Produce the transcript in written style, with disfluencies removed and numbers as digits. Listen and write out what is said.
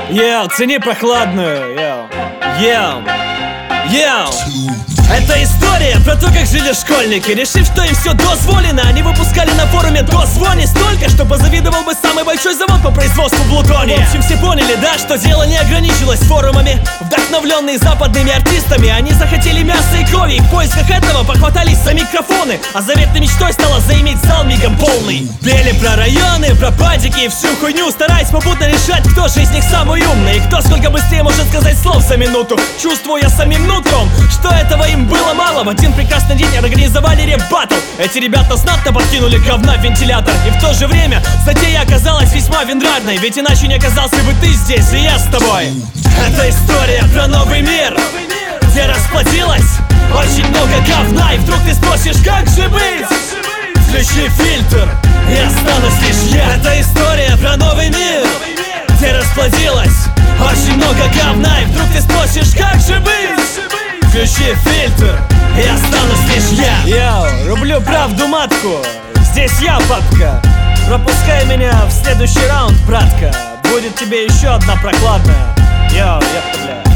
Йоу, цени прохладную, йоу. Это история про то, как жили школьники. Решив, что им все дозволено, они выпускали на форуме дозвони столько, что позавидовал бы самый большой завод по производству плутония. В общем, все поняли, да, что дело не ограничилось форумами. Вдохновленные западными артистами, они захотели мяса и крови, и в поисках этого похватались за микрофоны. А заветной мечтой стало заиметь зал мигом полный. Пели про районы, про падики и всю хуйню, стараясь попутно решать, кто же из них самый умный и кто сколько быстрее может сказать слов за минуту. Чувствую я самим нутром, что этого им было мало. В один прекрасный день организовали реп-баттл. Эти ребята знатно подкинули говна в вентилятор. И в то же время затея оказалась весьма виноградной, ведь иначе не оказался бы ты здесь и я с тобой. Это история про новый мир, где расплодилось очень много говна. И вдруг ты спросишь, как же быть? Включи фильтр, и останусь лишь я. Это история про новый мир, где расплодилось очень много говна. И вдруг ты спросишь, как же быть? Включи фильтр, и останусь лишь я. Йоу, рублю правду матку, здесь я, папка. Пропускай меня в следующий раунд, братка. Будет тебе еще одна прокладная. Йоу, ёпта, бля.